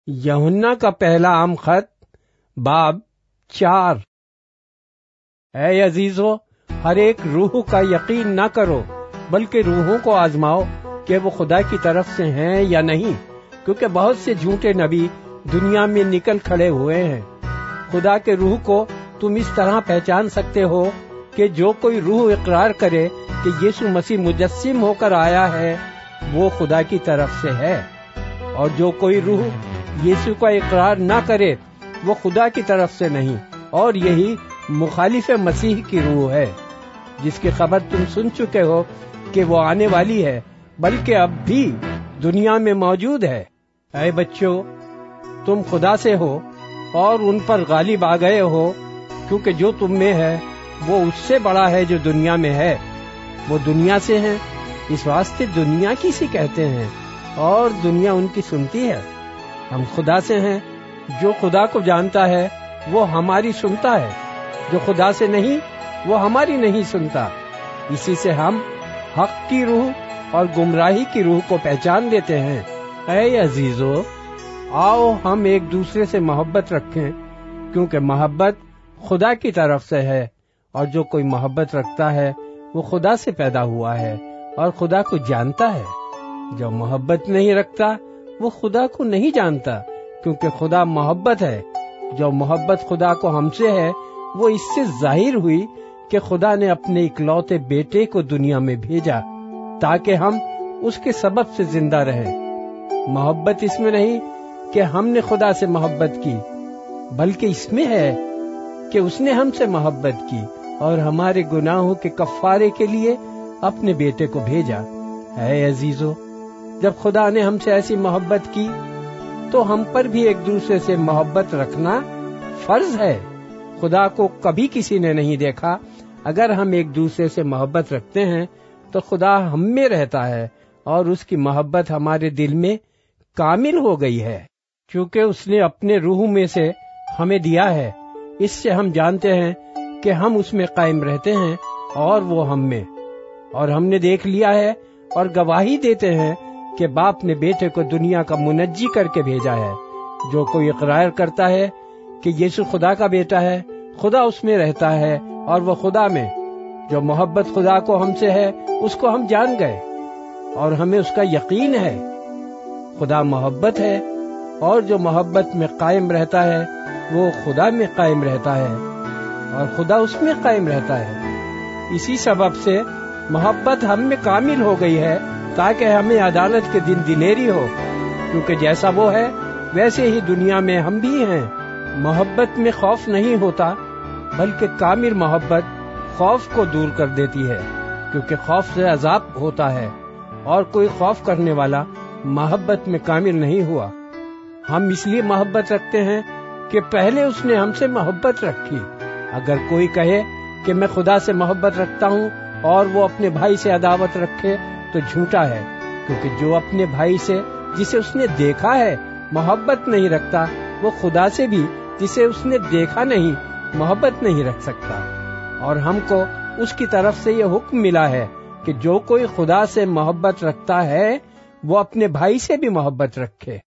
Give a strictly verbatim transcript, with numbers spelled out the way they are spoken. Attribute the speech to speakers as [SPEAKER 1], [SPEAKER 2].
[SPEAKER 1] یوحنا کا پہلا عام خط باب چار۔ اے عزیزو، ہر ایک روح کا یقین نہ کرو بلکہ روحوں کو آزماؤ کہ وہ خدا کی طرف سے ہیں یا نہیں، کیونکہ بہت سے جھوٹے نبی دنیا میں نکل کھڑے ہوئے ہیں۔ خدا کے روح کو تم اس طرح پہچان سکتے ہو کہ جو کوئی روح اقرار کرے کہ یسوع مسیح مجسم ہو کر آیا ہے وہ خدا کی طرف سے ہے، اور جو کوئی روح یسوع کا اقرار نہ کرے وہ خدا کی طرف سے نہیں، اور یہی مخالف مسیح کی روح ہے، جس کی خبر تم سن چکے ہو کہ وہ آنے والی ہے بلکہ اب بھی دنیا میں موجود ہے۔ اے بچوں، تم خدا سے ہو اور ان پر غالب آ گئے ہو، کیونکہ جو تم میں ہے وہ اس سے بڑا ہے جو دنیا میں ہے۔ وہ دنیا سے ہیں، اس واسطے دنیا کی سی کہتے ہیں اور دنیا ان کی سنتی ہے۔ ہم خدا سے ہیں، جو خدا کو جانتا ہے وہ ہماری سنتا ہے، جو خدا سے نہیں وہ ہماری نہیں سنتا۔ اسی سے ہم حق کی روح اور گمراہی کی روح کو پہچان لیتے ہیں۔ اے عزیزو، آؤ ہم ایک دوسرے سے محبت رکھیں، کیونکہ محبت خدا کی طرف سے ہے، اور جو کوئی محبت رکھتا ہے وہ خدا سے پیدا ہوا ہے اور خدا کو جانتا ہے۔ جو محبت نہیں رکھتا وہ خدا کو نہیں جانتا، کیونکہ خدا محبت ہے۔ جو محبت خدا کو ہم سے ہے وہ اس سے ظاہر ہوئی کہ خدا نے اپنے اکلوتے بیٹے کو دنیا میں بھیجا تاکہ ہم اس کے سبب سے زندہ رہیں۔ محبت اس میں نہیں کہ ہم نے خدا سے محبت کی، بلکہ اس میں ہے کہ اس نے ہم سے محبت کی اور ہمارے گناہوں کے کفارے کے لیے اپنے بیٹے کو بھیجا۔ اے عزیزو، جب خدا نے ہم سے ایسی محبت کی تو ہم پر بھی ایک دوسرے سے محبت رکھنا فرض ہے۔ خدا کو کبھی کسی نے نہیں دیکھا۔ اگر ہم ایک دوسرے سے محبت رکھتے ہیں تو خدا ہم میں رہتا ہے اور اس کی محبت ہمارے دل میں کامل ہو گئی ہے، کیونکہ اس نے اپنے روح میں سے ہمیں دیا ہے۔ اس سے ہم جانتے ہیں کہ ہم اس میں قائم رہتے ہیں اور وہ ہم میں، اور ہم نے دیکھ لیا ہے اور گواہی دیتے ہیں کہ باپ نے بیٹے کو دنیا کا منجی کر کے بھیجا ہے۔ جو کوئی اقرار کرتا ہے کہ یسوع خدا کا بیٹا ہے، خدا اس میں رہتا ہے اور وہ خدا میں۔ جو محبت خدا کو ہم سے ہے اس کو ہم جان گئے اور ہمیں اس کا یقین ہے۔ خدا محبت ہے، اور جو محبت میں قائم رہتا ہے وہ خدا میں قائم رہتا ہے اور خدا اس میں قائم رہتا ہے۔ اسی سبب سے محبت ہم میں کامل ہو گئی ہے تاکہ ہمیں عدالت کے دن دلیری ہو، کیونکہ جیسا وہ ہے ویسے ہی دنیا میں ہم بھی ہیں۔ محبت میں خوف نہیں ہوتا، بلکہ کامل محبت خوف کو دور کر دیتی ہے، کیونکہ خوف سے عذاب ہوتا ہے، اور کوئی خوف کرنے والا محبت میں کامل نہیں ہوا۔ ہم اس لیے محبت رکھتے ہیں کہ پہلے اس نے ہم سے محبت رکھی۔ اگر کوئی کہے کہ میں خدا سے محبت رکھتا ہوں اور وہ اپنے بھائی سے عداوت رکھے تو جھوٹا ہے، کیونکہ جو اپنے بھائی سے جسے اس نے دیکھا ہے محبت نہیں رکھتا وہ خدا سے بھی جسے اس نے دیکھا نہیں محبت نہیں رکھ سکتا۔ اور ہم کو اس کی طرف سے یہ حکم ملا ہے کہ جو کوئی خدا سے محبت رکھتا ہے وہ اپنے بھائی سے بھی محبت رکھے۔